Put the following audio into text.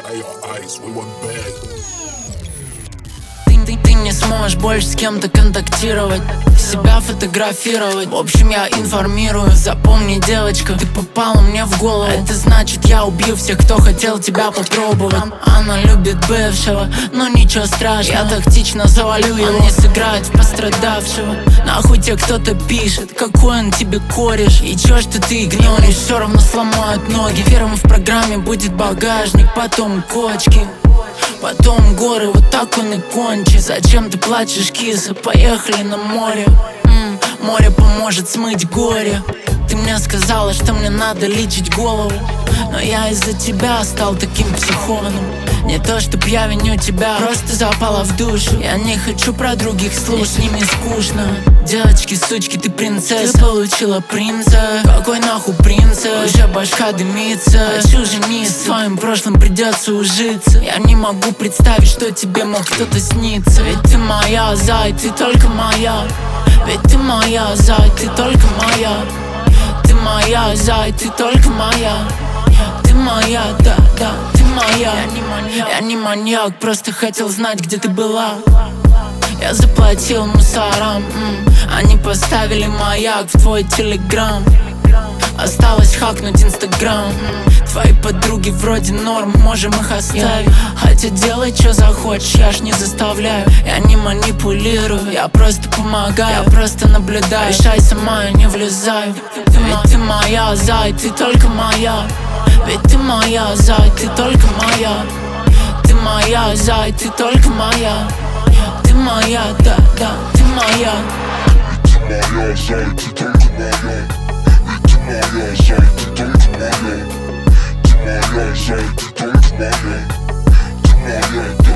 Ты не сможешь больше с кем-то контактировать, себя фотографировать. В общем, я информирую. Запомни, девочка, ты попала мне в голову. Это значит, я убью всех, кто хотел тебя попробовать. Она любит бывшего, но ничего страшного. Я тактично завалю его, он не сыграет в пострадавшего. Нахуй тебе кто-то пишет, какой он тебе кореш. И чё, что ты игноришь, все равно сломают ноги. Первым в программе будет багажник, потом кочки, потом горы, вот так он и кончит. Зачем ты плачешь, киса? Поехали на море. Море поможет смыть горе. Ты мне сказала, что мне надо лечить голову, но я из-за тебя стал таким психованным. Не то, чтоб я виню тебя, просто запала в душу. Я не хочу про других слушать, с ними скучно. Девочки, сучки, ты принцесса, ты получила принца. Какой нахуй принца? Уже башка дымится. Хочу жениться, с твоим прошлым придется ужиться. Я не могу представить, что тебе мог кто-то сниться. Ведь ты моя, зай, ты только моя. Ведь ты моя, зай, ты только моя. Ты моя, зай, ты только моя. Ты моя, да, да, ты моя. Я не маньяк, просто хотел знать, где ты была. Я заплатил мусорам, они поставили маяк в твой телеграм. Осталось хакнуть инстаграм. Твои подруги вроде норм, можем их оставить. Хотя делай, что захочешь, я ж не заставляю. Я не манипулирую, я просто помогаю. Я просто наблюдаю, решай сама, я не влезаю. Ведь ты моя, зай, ты только моя. Ведь ты моя, зай, ты только моя. Ты моя, зай, ты только моя. Ты моя, да, да, ты моя. Ты моя, зай, ты только моя. Ты моя, зай, ты только моя. Ты моя, зай, ты только моя. Ты моя,